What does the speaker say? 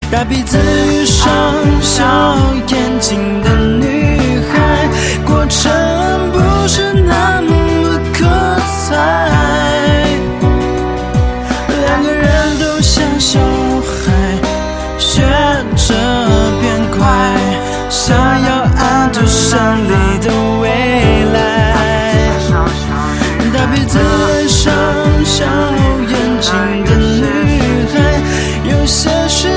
大鼻子与双小眼睛的女孩，过程不是那么可猜。两个人都像小孩，学着变快，想要按图上里的未来。大鼻子爱上小眼睛的女孩，有些事